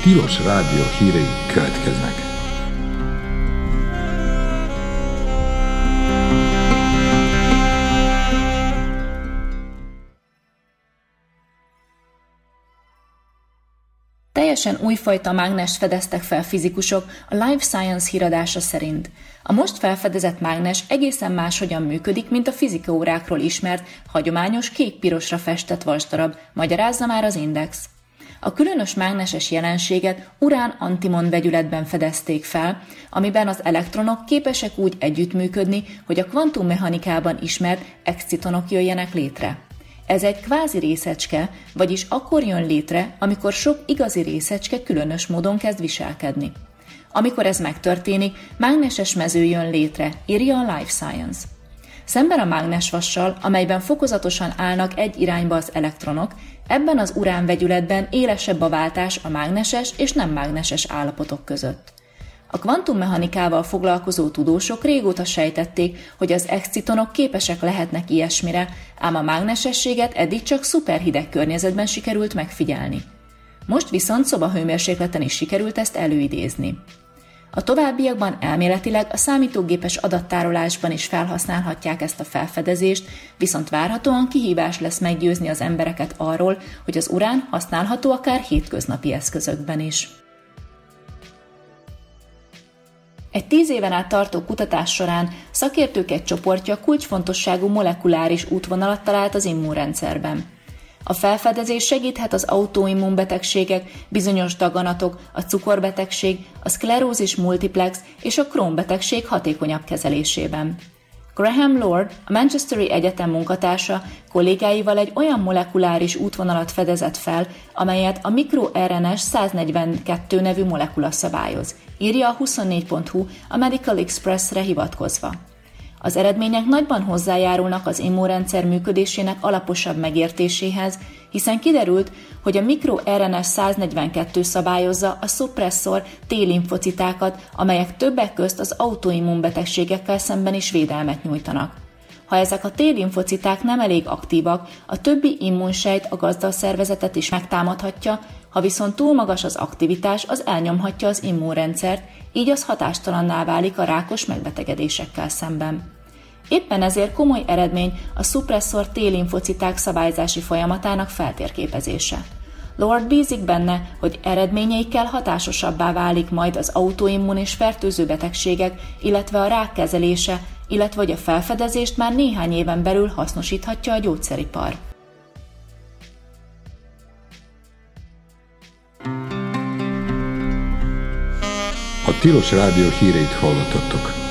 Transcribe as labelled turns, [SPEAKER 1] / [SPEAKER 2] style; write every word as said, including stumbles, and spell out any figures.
[SPEAKER 1] Tilos Rádió hírei következnek.
[SPEAKER 2] Teljesen újfajta mágnest fedeztek fel fizikusok a Life Science híradása szerint. A most felfedezett mágnes egészen máshogyan működik, mint a fizikaórákról ismert, hagyományos kék-pirosra festett vasdarab, magyarázza már az Index. A különös mágneses jelenséget urán-antimon vegyületben fedezték fel, amiben az elektronok képesek úgy együttműködni, hogy a kvantummechanikában ismert excitonok jöjjenek létre. Ez egy kvázi részecske, vagyis akkor jön létre, amikor sok igazi részecske különös módon kezd viselkedni. Amikor ez megtörténik, mágneses mező jön létre, írja a Life Science. Szemben a mágnesvassal, amelyben fokozatosan állnak egy irányba az elektronok, ebben az urán vegyületben élesebb a váltás a mágneses és nem mágneses állapotok között. A kvantummechanikával foglalkozó tudósok régóta sejtették, hogy az excitonok képesek lehetnek ilyesmire, ám a mágnesességet eddig csak szuperhideg környezetben sikerült megfigyelni. Most viszont szobahőmérsékleten is sikerült ezt előidézni. A továbbiakban elméletileg a számítógépes adattárolásban is felhasználhatják ezt a felfedezést, viszont várhatóan kihívás lesz meggyőzni az embereket arról, hogy az urán használható akár hétköznapi eszközökben is. Egy tíz éven át tartó kutatás során szakértők egy csoportja kulcsfontosságú molekuláris útvonalat talált az immunrendszerben. A felfedezés segíthet az autoimmunbetegségek, bizonyos daganatok, a cukorbetegség, a szklerózis multiplex és a Crohn-betegség hatékonyabb kezelésében. Graham Lord, a Manchesteri Egyetem munkatársa, kollégáival egy olyan molekuláris útvonalat fedezett fel, amelyet a mikroer en es száznegyvenkettő nevű molekula szabályoz, írja a huszonnégy pont hu a Medical Expressre hivatkozva. Az eredmények nagyban hozzájárulnak az immunrendszer működésének alaposabb megértéséhez, hiszen kiderült, hogy a mikroer en es száznegyvenkettő szabályozza a szupresszor T-limfocitákat, amelyek többek közt az autoimmunbetegségekkel szemben is védelmet nyújtanak. Ha ezek a T-limfociták nem elég aktívak, a többi immunsejt a gazdaszervezetet is megtámadhatja, ha viszont túl magas az aktivitás, az elnyomhatja az immunrendszert, így az hatástalanná válik a rákos megbetegedésekkel szemben. Éppen ezért komoly eredmény a szupresszor T-limfociták szabályzási folyamatának feltérképezése. Lord bízik benne, hogy eredményeikkel hatásosabbá válik majd az autoimmun és fertőző betegségek, illetve a rák kezelése, illetve hogy a felfedezést már néhány éven belül hasznosíthatja a gyógyszeripar.
[SPEAKER 1] A Tilos Rádió híreit hallottattok.